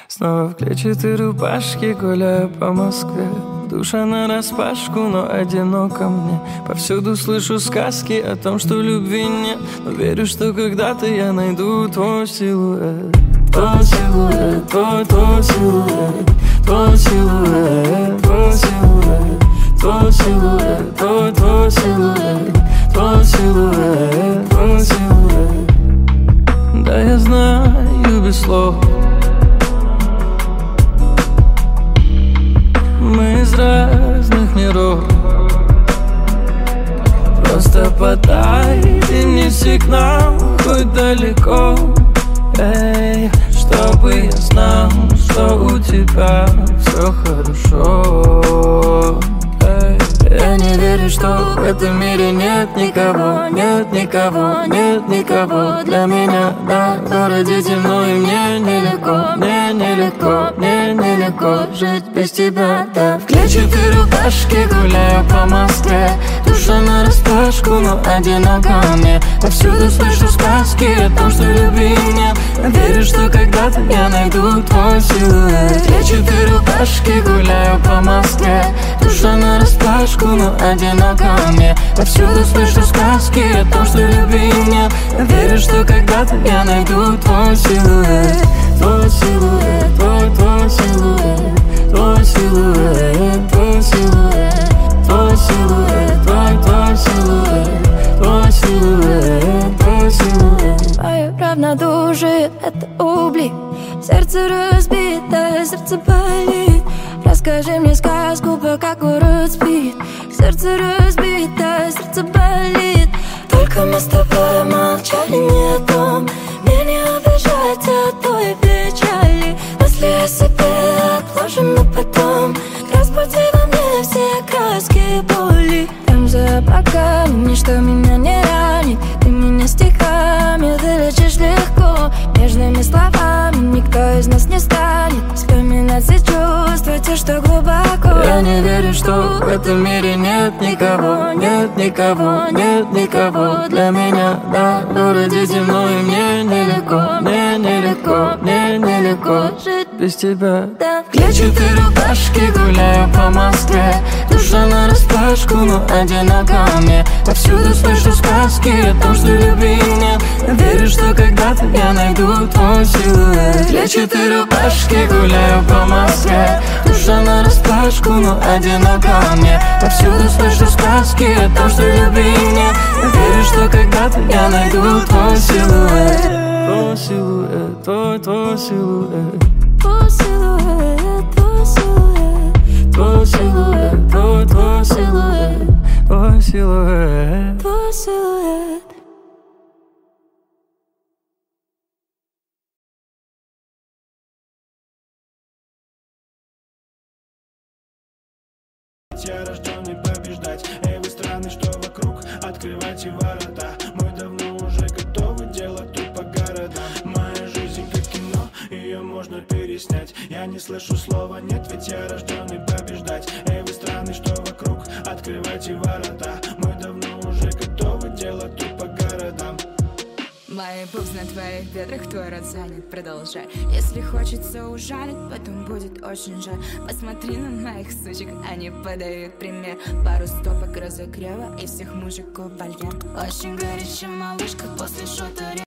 Снова в клетчатой рубашке гуляю по Москве. Душа нараспашку, но одиноко мне. Повсюду слышу сказки о том, что любви нет, но верю, что когда-то я найду твой силуэт. Твой силуэт, твой силуэт, твой силуэт, твой силуэт, твой силуэт, твой силуэт, твой силуэт, твой силуэт. Да, я знаю без слов. Мы из разных миров. Просто подай мне сигнал, хоть далеко, эй, чтобы я знал, что у тебя все хорошо. Я не верю, что в этом мире нет никого, нет никого, нет никого для меня. Да, в городе темно и мне нелегко, мне нелегко, мне нелегко жить без тебя, да. В клетчатой рубашке гуляю по Москве. Душа нараспашку, но одиноко мне. Повсюду слышу сказки о том, что любви нет. Верю, что когда-то я найду твой силуэт. В клетчатой рубашке гуляю по Москве. Душа нараспашку, но одиноко мне. Повсюду слышу сказки о том, что любви нет. Верю, что когда-то я найду твой силуэт. Твой силуэт, твой силуэт, твой силуэт, твой силуэт, твой силуэт, твой силуэт, твой силуэт, твой силуэт. Мое равнодушие — это убли. Сердце разбито, сердце болит. Расскажи мне сказку, пока город спит. Сердце разбито, сердце болит. Только мы с тобой молчали не о том. Мне не обижать от той печали. Мысли о себе отложим на потом. Разбуди во мне все краски боли. Там за облаками ничто меня не ранит. Ты меня стихами вылечишь легко. Нежными словами никто из нас не станет вспоминать все чувства, те, что глубоко. Я не верю, что в этом мире нет никого, нет никого, нет никого для меня. Да, в городе темно и мне нелегко, мне нелегко, мне нелегко жить без тебя. Да. В клетчатой рубашке гуляю по Москве. Душа нараспашку, но одиноко мне. Повсюду слышу сказки о том, что любви нет. Верю, что когда-то я найду твой силуэт. В клетчатой рубашке гуляю по Москве. Душа нараспашку, но одиноко мне. Повсюду слышу сказки о том, что любви нет. Верю, что когда-то я найду твой силуэт. Твой силуэт, твой силуэт. Твой силуэт, твой силуэт, Твой силуэт, твой силуэт, твой силуэт. твой силуэт. Я рожденный побеждать. Эй, вы страны, что вокруг, открывайте ворота. Мы давно уже готовы делать тут по городам. Моя жизнь как кино, ее можно переснять. Я не слышу слова нет, ведь я рожденный побеждать. Эй, вы страны, что вокруг, открывайте ворота. Мы давно уже готовы делать тут по городам. Мои пупс на твоих бедрах, твой рот занят, продолжай. Если хочется ужалить, потом будет очень жаль. Посмотри на моих сучек, они подают пример. Пару стопок разогрева и всех мужиков вольер. Очень горячая малышка после шота.